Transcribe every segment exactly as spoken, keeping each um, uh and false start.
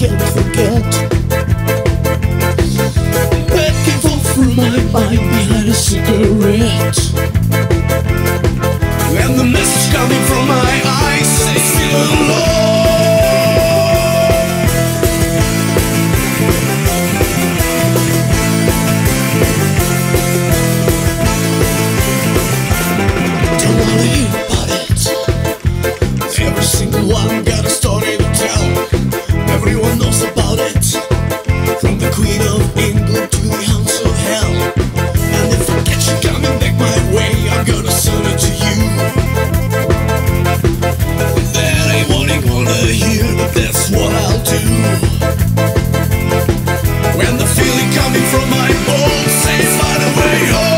can't forget. Back and forth through my mind behind a cigarette, and the message coming from my eyes says still alone. Don't wanna hear about it. Every single one got a story to tell. Everyone knows about it, from the Queen of England to the hounds of hell. And if I catch you coming back my way, I'm gonna send it to you. That ain't what I wanna hear, but that's what I'll do. When the feeling coming from my bones says find a way home.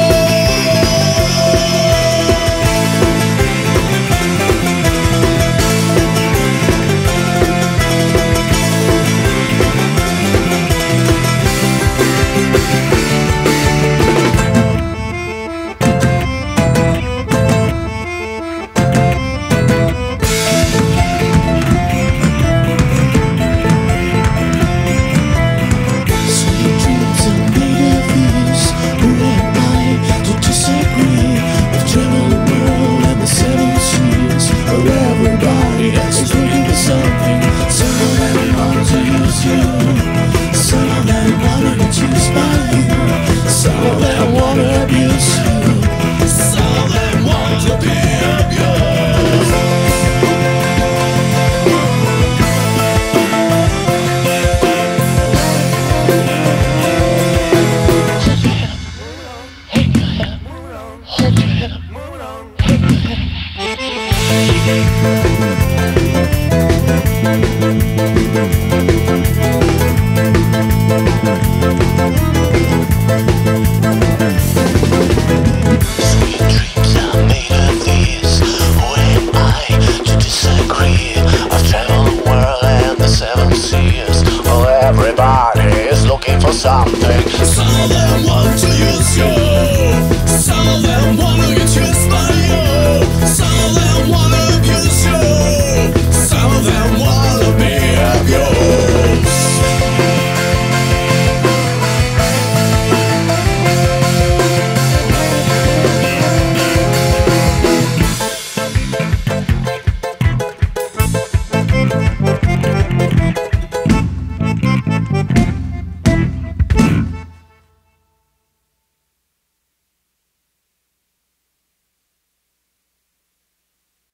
Everybody is looking for something. Some of them want to use you.